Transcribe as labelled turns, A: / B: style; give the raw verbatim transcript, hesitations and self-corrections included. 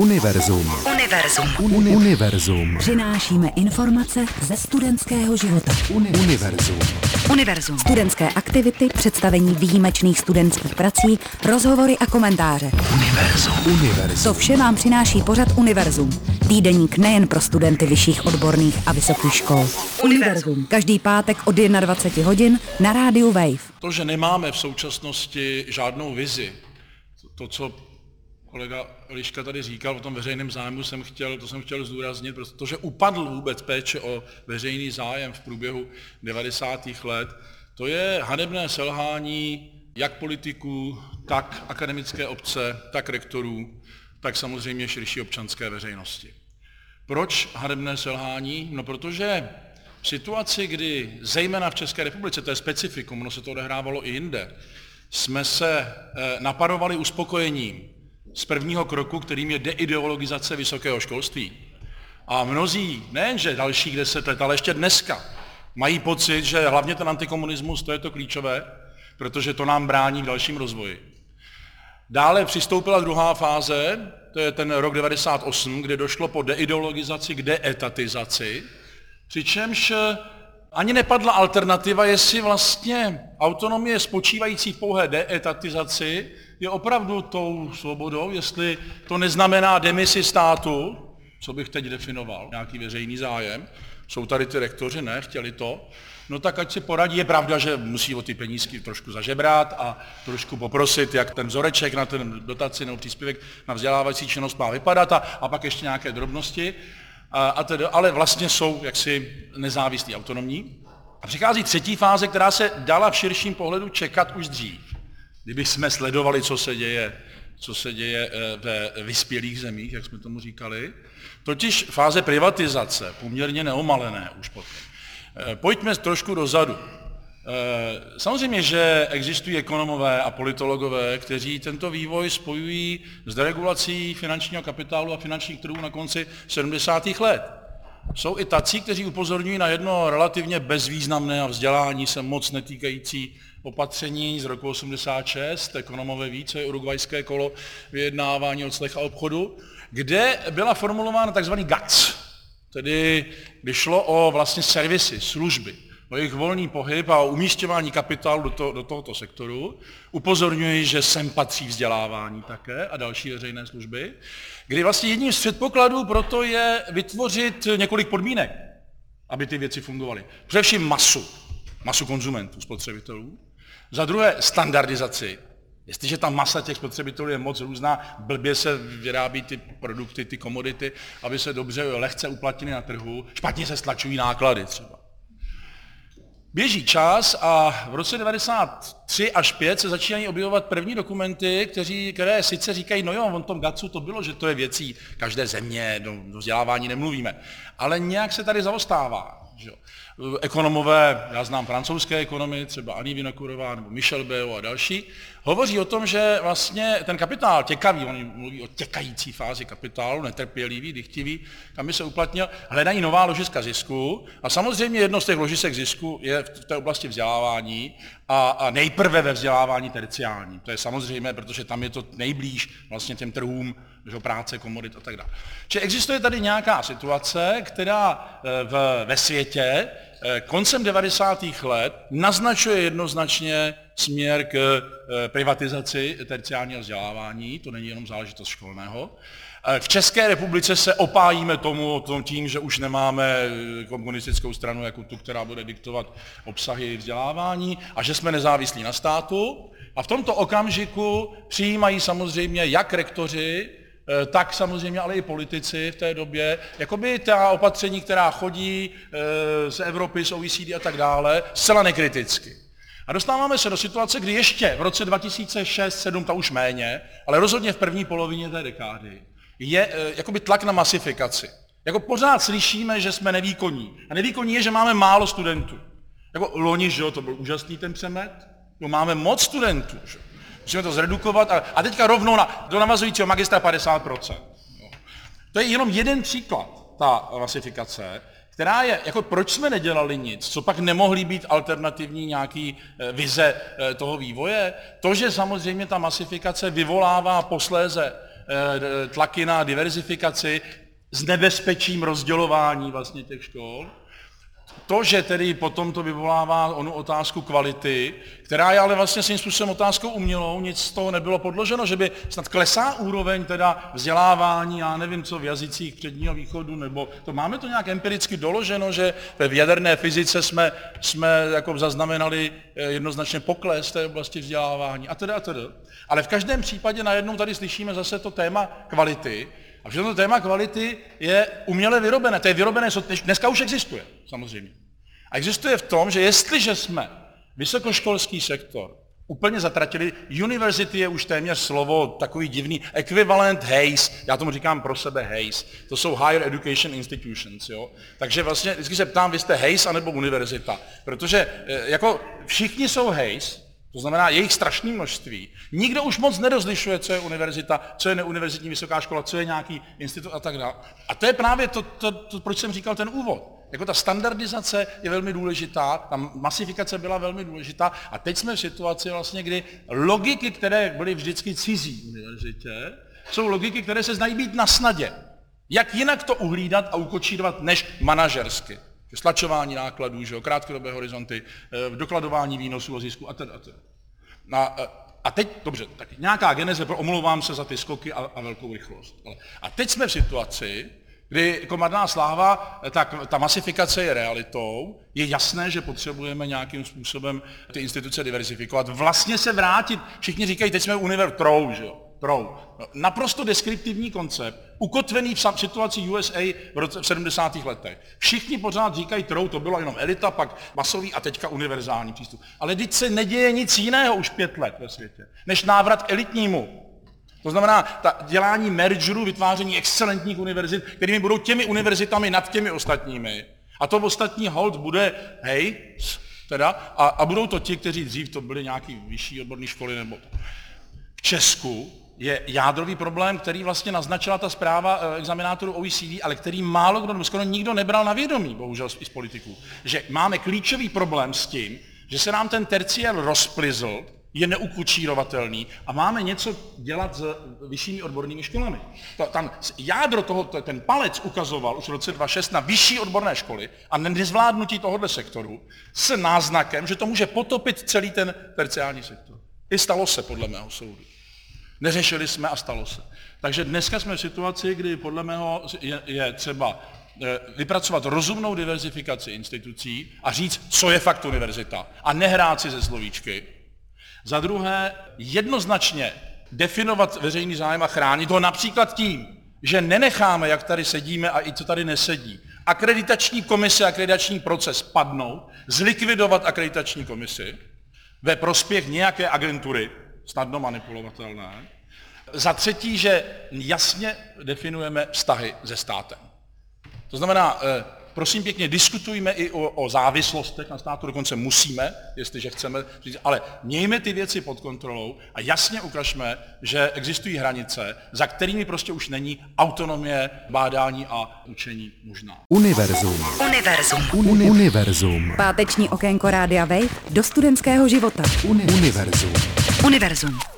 A: Univerzum.
B: Univerzum.
A: Uni- Univerzum.
B: Přinášíme informace ze studentského života.
A: Univerzum.
B: Univerzum. Studentské aktivity, představení výjimečných studentských prací, rozhovory a komentáře. Univerzum.
A: Univerzum.
B: To vše vám přináší pořad Univerzum. Týdeník nejen pro studenty vyšších odborných a vysokých škol. Univerzum. Každý pátek od dvacet jedna hodin na rádiu Wave.
C: To, že nemáme v současnosti žádnou vizi, to, co kolega Liška tady říkal o tom veřejném zájmu, jsem chtěl, to jsem chtěl zdůraznit, protože upadl vůbec péče o veřejný zájem v průběhu devadesátých let. To je hanebné selhání jak politiků, tak akademické obce, tak rektorů, tak samozřejmě širší občanské veřejnosti. Proč hanebné selhání? No protože v situaci, kdy zejména v České republice, to je specifikum, ono se to odehrávalo i jinde, jsme se naparovali uspokojením z prvního kroku, kterým je deideologizace vysokého školství. A mnozí, nejenže dalších deset let, ale ještě dneska, mají pocit, že hlavně ten antikomunismus, to je to klíčové, protože to nám brání v dalším rozvoji. Dále přistoupila druhá fáze, to je ten rok devadesát osm, kde došlo po deideologizaci k deetatizaci, přičemž ani nepadla alternativa, jestli vlastně autonomie spočívající v pouhé deetatizaci je opravdu tou svobodou, jestli to neznamená demisi státu, co bych teď definoval, nějaký veřejný zájem. Jsou tady ty rektoři, ne, chtěli to. No tak ať si poradí, je pravda, že musí o ty penízky trošku zažebrat a trošku poprosit, jak ten vzoreček na ten dotaci nebo příspěvek na vzdělávací činnost má vypadat a, a pak ještě nějaké drobnosti. A, a tedy, ale vlastně jsou jaksi nezávislí, autonomní. A přichází třetí fáze, která se dala v širším pohledu čekat už dřív. Kdyby jsme sledovali, co se děje, co se děje ve vyspělých zemích, jak jsme tomu říkali, totiž fáze privatizace, poměrně neomalené už potom. Pojďme trošku dozadu. Samozřejmě, že existují ekonomové a politologové, kteří tento vývoj spojují s deregulací finančního kapitálu a finančních trhů na konci sedmdesátých let. Jsou i tací, kteří upozorňují na jedno relativně bezvýznamné a vzdělání se moc netýkající opatření z roku osmdesát šest, ekonomové ví, co je urugvajské kolo vyjednávání odslech a obchodu, kde byla formulována tzv. G A T S, tedy kdy šlo o vlastně servisy, služby, o jejich volný pohyb a o umísťování kapitálu do, to, do tohoto sektoru. Upozorňuji, že sem patří vzdělávání také a další veřejné služby, kdy vlastně jedním z předpokladů proto je vytvořit několik podmínek, aby ty věci fungovaly. Především masu, masu konzumentů, spotřebitelů. Za druhé standardizaci. Jestliže ta masa těch spotřebitelů je moc různá, blbě se vyrábí ty produkty, ty komodity, aby se dobře, lehce uplatnily na trhu, špatně se stlačují náklady třeba. Běží čas a v roce devadesát tři až pět se začínají objevovat první dokumenty, kteří, které sice říkají, no jo, on tom G A T S u to bylo, že to je věcí každé země, do, do vzdělávání nemluvíme, ale nějak se tady zaostává. Že jo. Ekonomové, já znám francouzské ekonomy, třeba Annie Vinokurová nebo Michel Béo a další, hovoří o tom, že vlastně ten kapitál těkavý, oni mluví o těkající fázi kapitálu, netrpělivý, dychtivý, kam by se uplatnil, hledají nová ložiska zisku a samozřejmě jedno z těch ložisek zisku je v té oblasti vzdělávání a, a nejprve ve vzdělávání terciálním. To je samozřejmé, protože tam je to nejblíž vlastně těm trhům, že práce, komodit a tak dále. Čili existuje tady nějaká situace, která v, ve světě koncem devadesátých let naznačuje jednoznačně směr k privatizaci terciálního vzdělávání, to není jenom záležitost školného. V České republice se opájíme tomu tom tím, že už nemáme komunistickou stranu jako tu, která bude diktovat obsahy vzdělávání a že jsme nezávislí na státu. A v tomto okamžiku přijímají samozřejmě jak rektoři, tak samozřejmě ale i politici v té době, jakoby ta opatření, která chodí z Evropy, z O E C D a tak dále, zcela nekriticky. A dostáváme se do situace, kdy ještě v roce dva tisíce šest sedm, ta už méně, ale rozhodně v první polovině té dekády, je jakoby tlak na masifikaci. Jako pořád slyšíme, že jsme nevýkonní. A nevýkonní je, že máme málo studentů. Jako loni, že jo, to byl úžasný ten přemet, no máme moc studentů, že? Musíme to zredukovat a, a teďka rovnou na, do navazujícího magistra padesát procent. No. To je jenom jeden příklad, ta masifikace, která je, jako proč jsme nedělali nic, co pak nemohly být alternativní nějaký e, vize e, toho vývoje. To, že samozřejmě ta masifikace vyvolává posléze tlaky na diverzifikaci s nebezpečím rozdělování vlastně těch škol. To, že tedy potom to vyvolává onu otázku kvality, která je ale vlastně svým způsobem otázkou umělou, nic z toho nebylo podloženo, že by snad klesá úroveň teda vzdělávání, já nevím co, v jazycích předního východu, nebo to máme to nějak empiricky doloženo, že v jaderné fyzice jsme, jsme jako zaznamenali jednoznačně pokles té oblasti vzdělávání a teda a teda. Ale v každém případě najednou tady slyšíme zase to téma kvality, a že to téma kvality je uměle vyrobené. To je vyrobené, dneska už existuje, samozřejmě. A existuje v tom, že jestliže jsme vysokoškolský sektor úplně zatratili, university je už téměř slovo takový divný, ekvivalent H A Y S, já tomu říkám pro sebe H A Y S, to jsou Higher Education Institutions, jo. Takže vlastně vždycky se ptám, vy jste H A Y S anebo univerzita, protože jako všichni jsou H A Y S, to znamená jejich strašné množství. Nikdo už moc nerozlišuje, co je univerzita, co je neuniverzitní vysoká škola, co je nějaký institut a tak dále. A to je právě to, to, to, proč jsem říkal ten úvod. Jako ta standardizace je velmi důležitá, ta masifikace byla velmi důležitá a teď jsme v situaci vlastně, kdy logiky, které byly vždycky cizí univerzitě, jsou logiky, které se znají být na snadě. Jak jinak to uhlídat a ukočírovat než manažersky. Stlačování nákladů, že jo, krátkodobé horizonty, dokladování výnosů a zisku a teda. A, a teď, dobře, tak nějaká geneze, omlouvám se za ty skoky a, a velkou rychlost. Ale, a teď jsme v situaci, kdy jako marná sláva, tak ta masifikace je realitou, je jasné, že potřebujeme nějakým způsobem ty instituce diverzifikovat, vlastně se vrátit, všichni říkají, teď jsme univer trou, že jo. Trou. Naprosto deskriptivní koncept, ukotvený v situaci U S A v, roce, v sedmdesátých letech. Všichni pořád říkají trou, to byla jenom elita, pak masový a teďka univerzální přístup. Ale teď se neděje nic jiného už pět let ve světě, než návrat k elitnímu. To znamená ta dělání mergerů, vytváření excelentních univerzit, kterými budou těmi univerzitami nad těmi ostatními. A to ostatní hold bude, hej, teda, a, a budou to ti, kteří dřív to byly nějaký vyšší odborné školy nebo v Česku je jádrový problém, který vlastně naznačila ta zpráva examinátorů O E C D, ale který málo kdo, skoro nikdo nebral na vědomí, bohužel i z politiků, že máme klíčový problém s tím, že se nám ten terciér rozplizl, je neukučírovatelný a máme něco dělat s vyššími odbornými školami. Tam jádro toho, ten palec ukazoval už v roce dva tisíce šest na vyšší odborné školy a nezvládnutí tohohle sektoru s náznakem, že to může potopit celý ten terciární sektor. I stalo se, podle mého soudu. Neřešili jsme a stalo se. Takže dneska jsme v situaci, kdy podle mého je, je třeba vypracovat rozumnou diverzifikaci institucí a říct, co je fakt univerzita a nehrát si ze slovíčky. Za druhé, jednoznačně definovat veřejný zájem a chránit ho například tím, že nenecháme, jak tady sedíme a i co tady nesedí, akreditační komise, akreditační proces padnout, zlikvidovat akreditační komisi ve prospěch nějaké agentury, snadno manipulovatelné. Za třetí, že jasně definujeme vztahy se státem. To znamená, prosím pěkně, diskutujme i o, o závislostech na státu, dokonce musíme, jestliže chceme, ale mějme ty věci pod kontrolou a jasně ukažme, že existují hranice, za kterými prostě už není autonomie, bádání a učení možná.
A: Univerzum.
B: Univerzum.
A: Uni- Univerzum.
B: Páteční okénko Rádia Wave do studentského života.
A: Uni- Univerzum.
B: Univerzum.